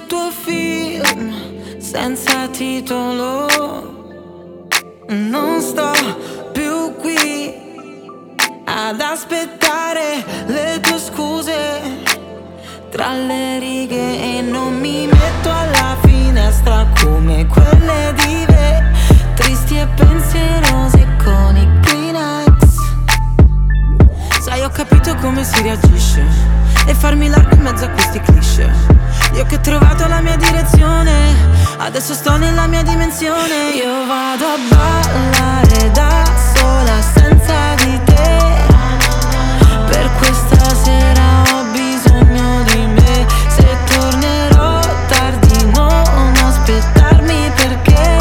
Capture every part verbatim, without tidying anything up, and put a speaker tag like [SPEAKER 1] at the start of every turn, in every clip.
[SPEAKER 1] tuo film senza titolo. Non sto più qui ad aspettare le tue scuse tra le righe e non mi metto alla finestra come quelle dive tristi e pensierose con i Kleenex. Sai, ho capito come si reagisce e farmi largo in mezzo a questi cliché. Io che ho trovato la mia direzione, adesso sto nella mia dimensione. Io vado a ballare da sola senza di te. Per questa sera ho bisogno di me. Se tornerò tardi non aspettarmi, perché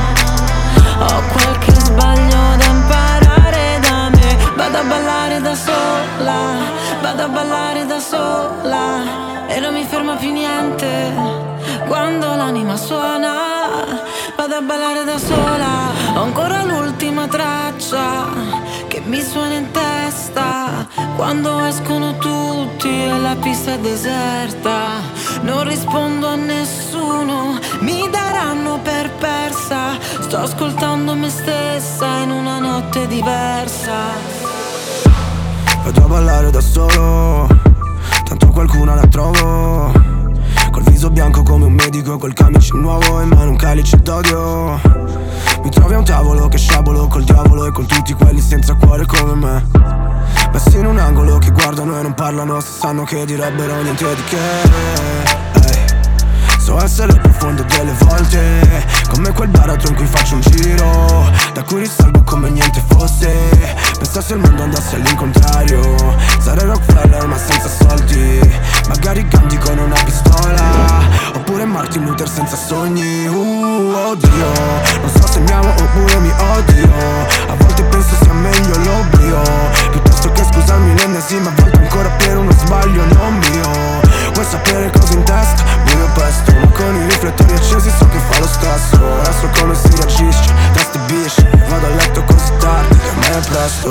[SPEAKER 1] ho qualche sbaglio da imparare da me. Vado a ballare da sola, vado a ballare da sola e non mi ferma più niente quando l'anima suona. Vado a ballare da sola, ho ancora l'ultima traccia che mi suona in testa quando escono tutti e la pista è deserta. Non rispondo a nessuno, mi daranno per persa. Sto ascoltando me stessa in una notte diversa.
[SPEAKER 2] Vado a ballare da solo, tanto qualcuna la trovo, col viso bianco come un medico, col camice nuovo in mano un calice d'odio. Mi trovi a un tavolo che sciabolo col diavolo e con tutti quelli senza cuore come me, messi in un angolo che guardano e non parlano se sanno che direbbero niente di che. Ehi, so essere profondo delle volte, come quel baratro in cui faccio un giro, da cui risalgo come niente fosse. Pensa se il mondo andasse all'incontrario, sarei Rockefeller ma senza soldi, magari Gandhi con una pistola, oppure Martin Luther senza sogni. Uh, oddio, non so se mi amo oppure mi odio, a volte penso sia meglio l'oblio, piuttosto che scusarmi l'ennesima volta ancora per uno sbaglio non mio. Vuoi sapere cosa in testa? Buio pesto, ma con i riflettori accesi so che fa lo stesso. Adesso come si reagisce, teste bisce, vado a letto così tardi che a me è presto.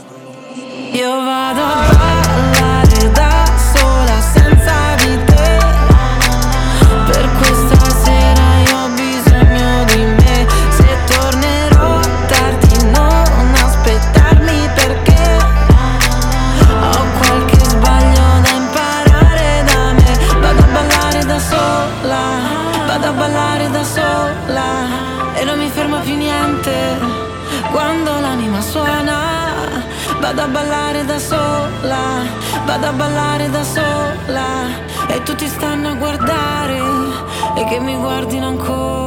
[SPEAKER 1] Io vado a ballare da sola senza di te. Per questa sera io ho bisogno di me. Se tornerò tardi non aspettarmi, perché ho qualche sbaglio da imparare da me. Vado a ballare da sola, vado a ballare da sola e non mi ferma più niente quando l'anima suona. Vado a ballare da sola, vado a ballare da sola e tutti stanno a guardare e che mi guardino ancora.